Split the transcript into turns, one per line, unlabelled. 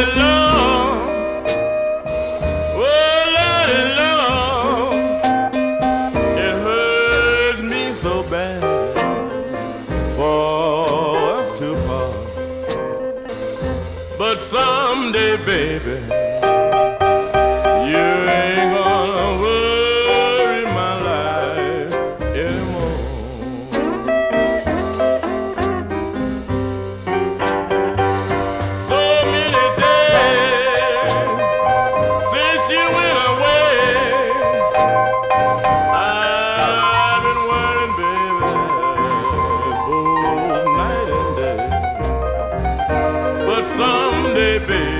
Lordy, Lord, oh, Lordy, Lord, it hurts me so bad for us to part. But someday, baby, you ain't gonna worry my life anymore. So many days since you went away, I've been worrying, baby, both night and day. But someday, baby,